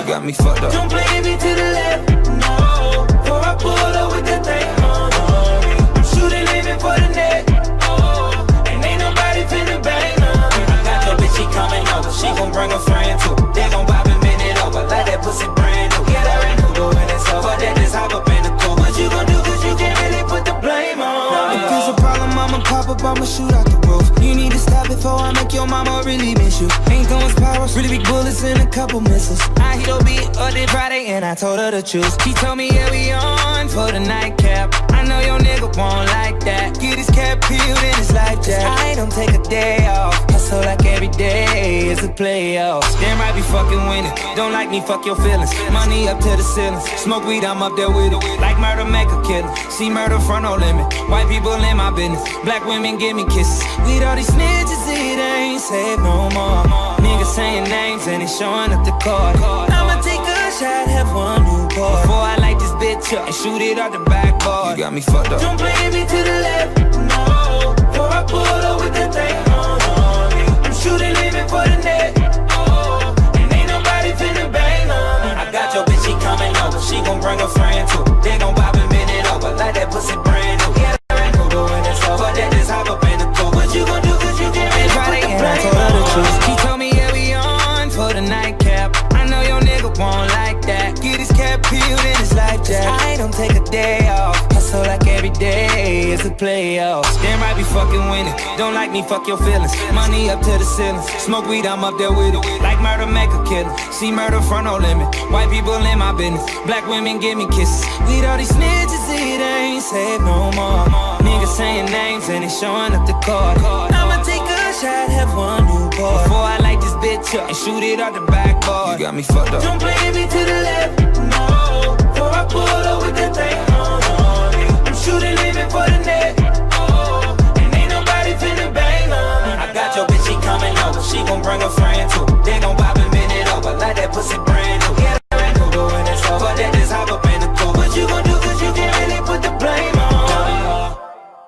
got me fucked up. Don't blame me to the left, no. Before I pull up with that thing on me. I'm shooting, aiming for the net, oh. And ain't nobody finna bang on me. I got your bitch, she coming over. She gon' bring a friend too. They gon' pop a minute over. Like that pussy brand new. Yeah, that ain't new when it's over. That just hop up in the coupe. What you gon' do? Cause you can't really put the blame on. If there's a problem, I'ma pop up, I'ma shoot out the roof. You need to stop before I make your mama really miss you. Ain't throwing spirals, really big bullets and a couple missiles. I hit your beat up this Friday and I told her the truth. She told me, yeah, we on for the nightcap. I know your nigga won't like that. Get his cap peeled in his life jack. I don't take a day off. Hustle like every day is a playoff. Damn right be fucking winning. Don't like me, fuck your feelings. Money up to the ceiling. Smoke weed, I'm up there with it. Like murder, make a killing. See murder front, no limit. White people in my business. Black women give me kisses. With all these snitches, it ain't safe no more. Niggas saying names and they showing up the card. I'ma take a shot, have one new boy. Before I light this bitch up and shoot it out the backboard. You got me fucked up. Don't blame me to the left, no. Before I pull up with that thing on me. I'm shooting, aiming for the net, oh. And ain't nobody finna bang on me. I got your bitch, she coming over. She gon' bring a friend too. They gon' pop a minute over. Like that pussy brand new. Yeah, that ain't new when it's over. That just hop up in the coupe. What you gon' do? Cause you can't really put the blame on. She told me, yeah, we on for the nightcap. I know your nigga won't like that. Get his cap peeled in his life jack. I don't take a day off. Hustle like every day is a playoff. Damn right be fucking winning. Don't like me, fuck your feelings. Money up to the ceiling. Smoke weed, I'm up there with it. Like murder, make a killing. See murder front, no limit. White people in my business. Black women give me kisses. With all these snitches, it ain't safe no more. Niggas saying names and they showing up the card. I'ma take a shot, have one new boy. Before I light this bitch up and shoot it out the backboard. You got me fucked up. Don't blame me to the left, no. Before I pull up with that thing on me. I'm shooting, aiming for the net, oh. And ain't nobody finna bang on me. I got your bitch, she coming over. She gon' bring a